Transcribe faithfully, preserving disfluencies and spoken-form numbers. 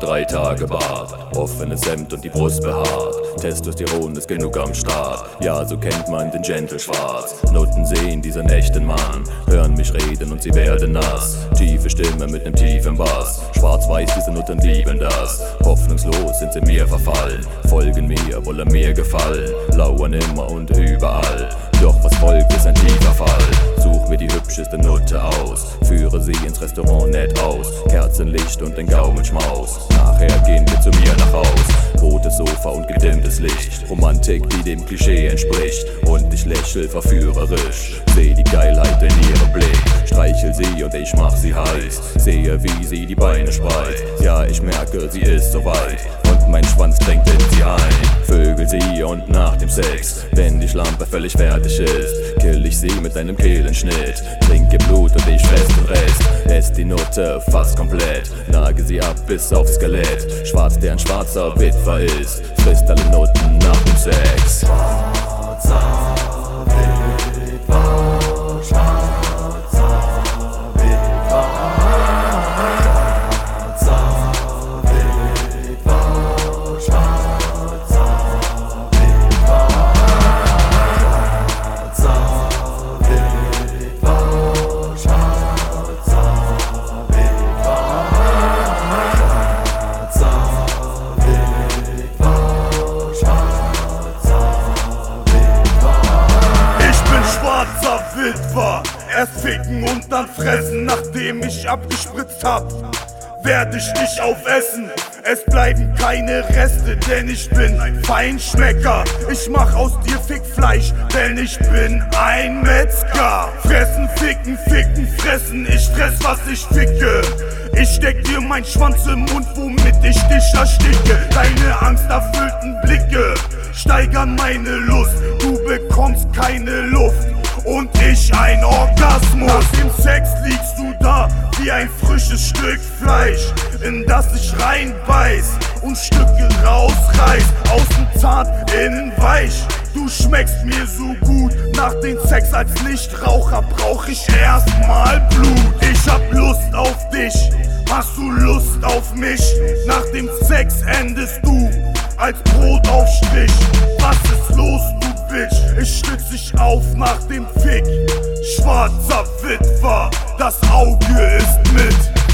drei Tage Bart, offenes Hemd und die Brust behaart. Testosteron ist genug am Start, ja, so kennt man den Gentle Schwarz. Nutten sehen diesen echten Mann, hören mich reden und sie werden nass. Tiefe Stimme mit nem tiefen Bass, schwarz-weiß, diese Nutten lieben das. Hoffnungslos sind sie mir verfallen, folgen mir, wollen mir gefallen, lauern immer und überall. Doch was folgt ist ein tiefer Fall. Such mir die hübscheste Nutte aus, führe sie ins Restaurant nett aus, Kerzenlicht und den Gaumenschmaus. Nachher gehen wir zu mir nach Haus, rotes Sofa und gedimmtes Licht, Romantik, die dem Klischee entspricht. Und ich lächel verführerisch, seh die Geilheit in ihrem Blick, streichel sie und ich mach sie heiß, sehe wie sie die Beine spreizt. Ja, ich merke, sie ist soweit und mein Schwanz drängt in sie ein. Vögel sie und nach dem Sex, wenn die Schlampe völlig fertig ist, kill ich sie mit einem Kehlenschnitt, trinke Blut und ich fress den Rest. Ess die Nutte fast komplett, nage sie ab bis aufs Skelett. Schwarz, der ein schwarzer Witwer ist, frisst alle Nutten nach dem Sex. Schwarzer Witwer, schwarzer Witwer, schwarzer Witwer, schwarzer Witwer, schwarzer Witwer, schwarzer Witwer, schwarzer Witwer. Erst ficken und dann fressen, nachdem ich abgespritzt hab, werde ich dich aufessen. Es bleiben keine Reste, denn ich bin ein Feinschmecker. Ich mach aus dir Fickfleisch, denn ich bin ein Metzger. Fressen, ficken, ficken, fressen, ich fress, was ich ficke. Ich steck dir mein Schwanz im Mund, womit ich dich ersticke. Deine angsterfüllten Blicke steigern meine Lust. Du bekommst keine Luft und ich ein Orgasmus. Nach dem Sex liegst du da wie ein frisches Stück Fleisch, in das ich reinbeiß und Stücke rausreiß. Außen zart, innen weich. Du schmeckst mir so gut. Nach dem Sex als Nichtraucher brauch ich erstmal Blut. Ich hab Lust auf dich, hast du Lust auf mich? Nach dem Sex endest du als Brotaufstrich. Was ist los, du Bitch? Ich stütz dich auf nach dem Fick. Schwarzer Witwer, das Auge ist mit.